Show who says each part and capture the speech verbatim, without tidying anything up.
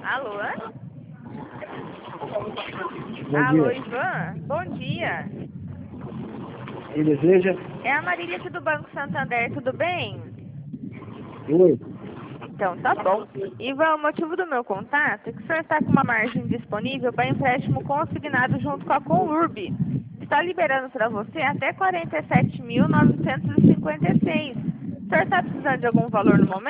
Speaker 1: Alô?
Speaker 2: Bom
Speaker 1: Alô,
Speaker 2: dia.
Speaker 1: Ivan? Bom dia.
Speaker 2: Quem deseja?
Speaker 1: É a Marília aqui do Banco Santander, tudo bem?
Speaker 2: Oi.
Speaker 1: Então, tá bom. Ivan, o motivo do meu contato é que o senhor está com uma margem disponível para empréstimo consignado junto com a Conurb. Está liberando para você até quarenta e sete mil novecentos e cinquenta e seis. O senhor está precisando de algum valor no momento?